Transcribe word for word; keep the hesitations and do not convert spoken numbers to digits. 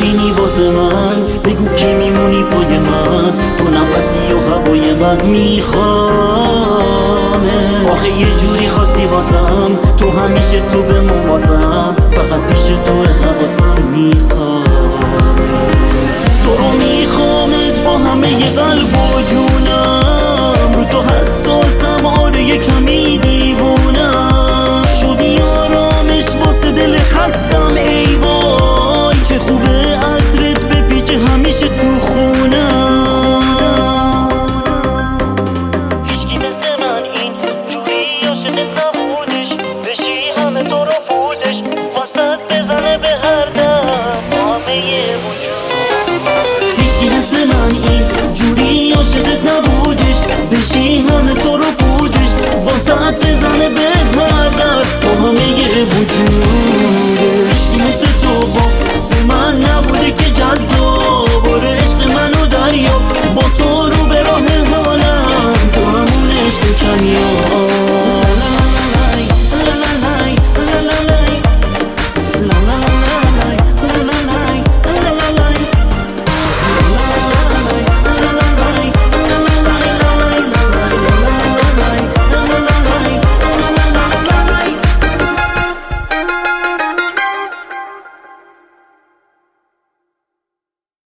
بمونی واسه من، بگو کی میمونی پای من، تو نفسی و هوای من میخوامه. آخه یه جوری خواستی واسم، تو همیشه تو بمون واسم، فقط پیش تو حواسم میخوامه. تو رو میخوامت با همه ی قلب و جونم،